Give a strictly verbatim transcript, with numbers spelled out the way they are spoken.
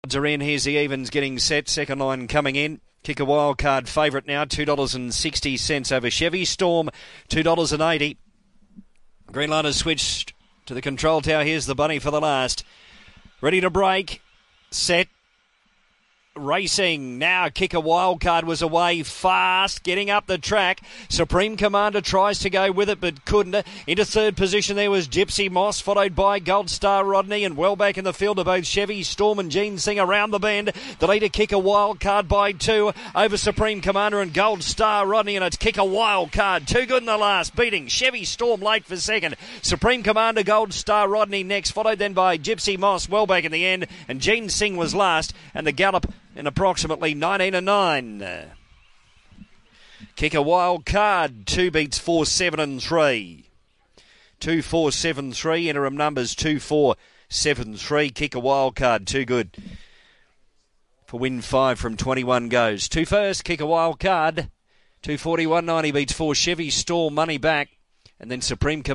Are in. Here's the evens getting set. Second line coming in. Kick a wild card favourite now. two dollars sixty over Chevy Storm. two dollars eighty. Green line has switched to the control tower. Here's the bunny for the last. Ready to break. Set. Racing now. Kick a wild card was away fast, getting up the track. Supreme Commander tries to go with it but couldn't. Into third position there was Gypsy Moss, followed by Gold Star Rodney, and well back in the field are both Chevy Storm and Gene Sing around the bend. The leader Kick a wild card by two over Supreme Commander and Gold Star Rodney, and it's Kick a wild card. Too good in the last, beating Chevy Storm late for second. Supreme Commander, Gold Star Rodney next, followed then by Gypsy Moss well back in the end, and Gene Sing was last, and the gallop in approximately nineteen and nine. Kick a wild card. Two beats four, seven and three. Two, four, seven, three. Interim numbers two, four, seven, three. Kick a wild card. Too good. For win five from twenty-one goes. Two first. Kick a wild card. two forty-one ninety beats four. Chevy Storm money back. And then Supreme